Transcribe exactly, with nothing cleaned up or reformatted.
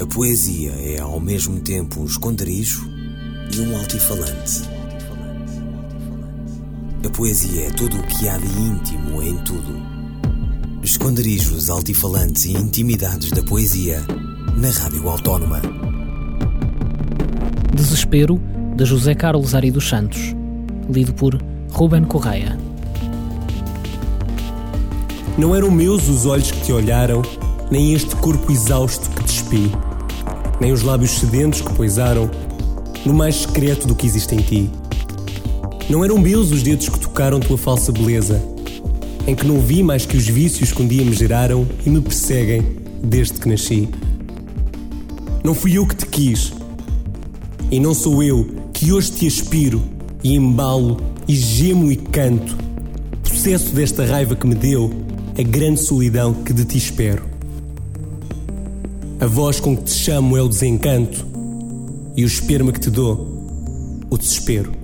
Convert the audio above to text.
A poesia é ao mesmo tempo um esconderijo e um altifalante. A poesia é tudo o que há de íntimo em tudo. Esconderijos, altifalantes e intimidades da poesia na Rádio Autónoma. Desespero, de José Carlos Ari dos Santos. Lido por Ruben Correia. Não eram meus os olhos que te olharam, nem este corpo exausto que te espi, nem os lábios sedentos que poisaram no mais secreto do que existe em ti. Não eram meus os dedos que tocaram tua falsa beleza, em que não vi mais que os vícios que um dia me geraram e me perseguem desde que nasci. Não fui eu que te quis, e não sou eu que hoje te aspiro e embalo e gemo e canto, possesso desta raiva que me deu a grande solidão que de ti espero. A voz com que te chamo é o desencanto, e o esperma que te dou, o desespero.